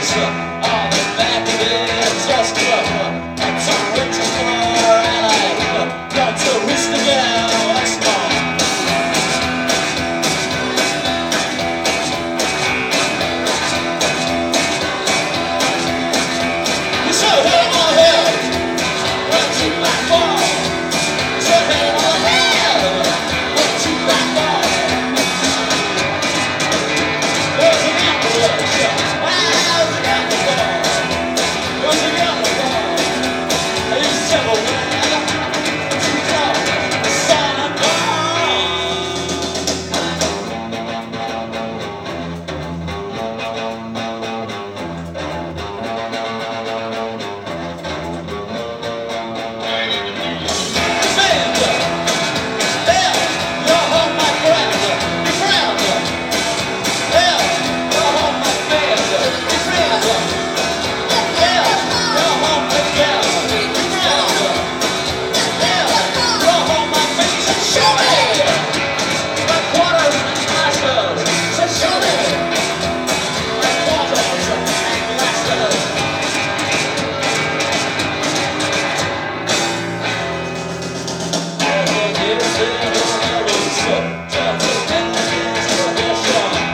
on the back of it, just I'm talking to her, and I got to wish the girl I small. You should have my head, went to my fall. You should have my head, went to my fall. There's an apple, there's an apple ball. There's an apple ball. I used to tell a man to call the son of God.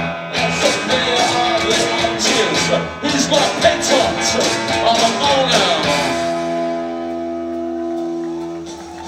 He's got a pet on the owner.